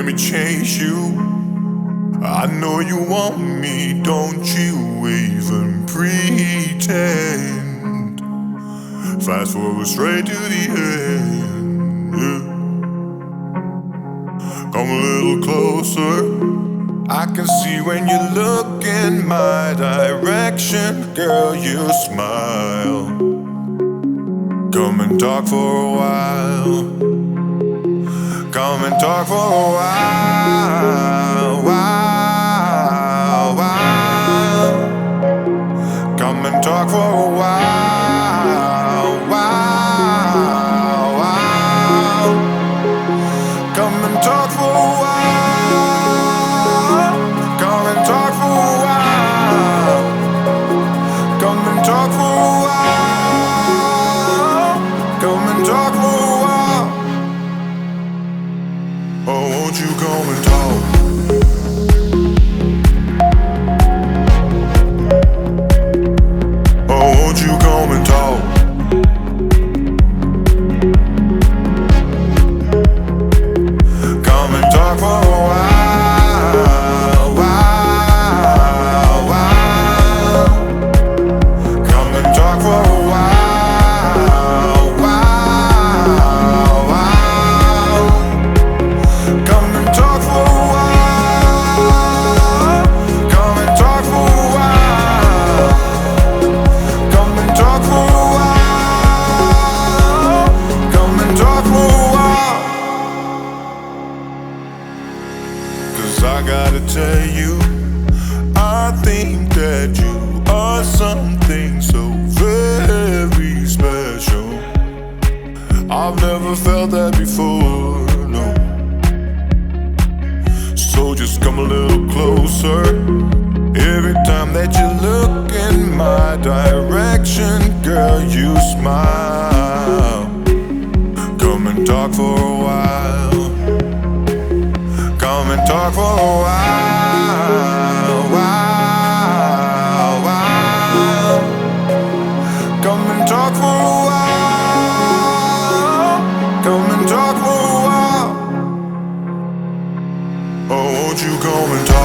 me chase you. I know you want me, don't you even pretend. Fast forward straight to the end, yeah. Come a little closer. I can see when you look in my direction, girl, you smile. Come and talk for a while. Come and talk for a while. Come and talk for a while. Come and talk for a while. Come and talk for a while. Come and talk for a while. Come and talk for a while. Oh, won't you come and talk? Oh, won't you come and talk? Come and talk for a while. Come and talk for a while. Come and talk for a while. Come and talk for a while. Come and talk for a while. Come and talk for a while. 'Cause I gotta tell you, I think that you are something so very special. I've never felt that before, no. So just come a little closer. Every time that you look in my direction, girl, you smile. Come and talk for a while. Come and talk for a while. Come and talk for a while. Come and talk for a while. Oh, won't you come and talk?